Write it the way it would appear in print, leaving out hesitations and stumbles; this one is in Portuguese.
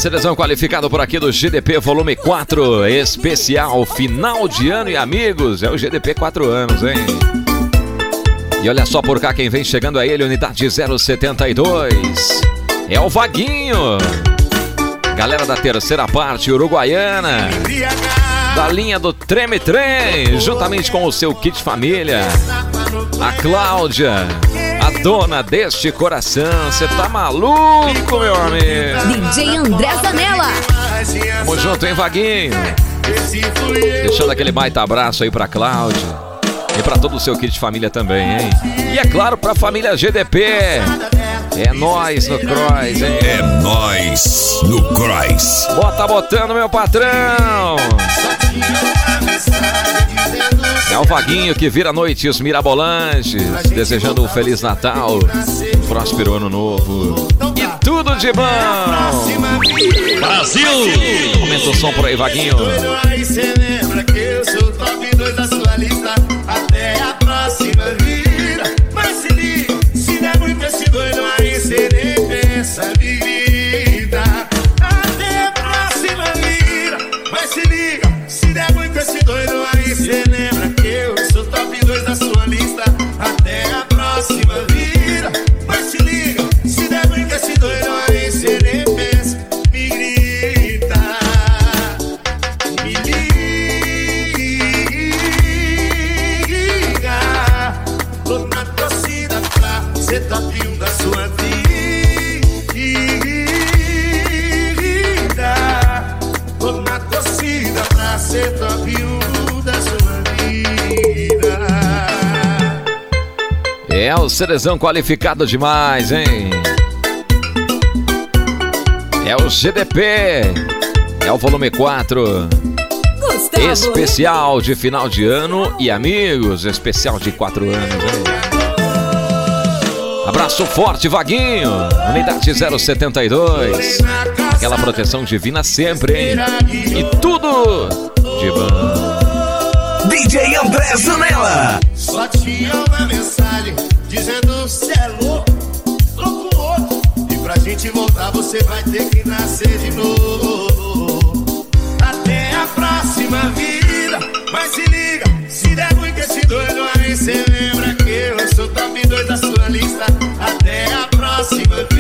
Seleção qualificado por aqui do GDP Volume 4, especial final de ano e amigos. É o GDP 4 anos, hein? E olha só por cá quem vem chegando a ele, unidade 072. É o Vaguinho. Galera da terceira parte uruguaiana, da linha do Treme Trem, juntamente com o seu kit família. A Cláudia, a dona deste coração. Você tá maluco, meu amigo? DJ André Zanella. Tamo junto, hein, Vaguinho? Deixando aquele baita abraço aí pra Cláudia e pra todo o seu kit família também, hein? E é claro, pra família GDP. É nóis no Cross, hein? É nóis no Cross. Bota botando, meu patrão. É o Vaguinho que vira noites mirabolantes, desejando um Feliz Natal, um próspero Ano Novo e tudo de bom. Brasil! Aumenta o som por aí, Vaguinho. Você lembra que eu sou o top 2 da sua lista? Até a próxima vida. Mas se liga, se der muito esse doido aí, cê nem pensa, vida. Até a próxima vida. Mas se liga, se der muito esse doido aí, cê lembra que eu sou o top 2 da sua lista? Até a próxima vida. Mas se liga, se der muito esse doido aí, cê nem pensa, me grita. Me liga. Tô na torcida pra ser top 1 da sua vida. Tô na torcida pra ser top 1 da sua vida. É o Cerezão qualificado demais, hein? É o GDP. É o volume 4. Gustavo Especial de final de ano e amigos. Especial de 4 anos, hein? Abraço forte, Vaguinho. Unidade 072. Aquela proteção divina sempre, hein? E tudo de bom. DJ André Zanella. Só tinha uma mensagem dizendo cê é louco, tô com outro. E pra gente voltar você vai ter que nascer de novo. Até a próxima vida. Mas se liga, se der muito esse doido aí, cê lembra que eu sou top 2 da sua lista. Até a próxima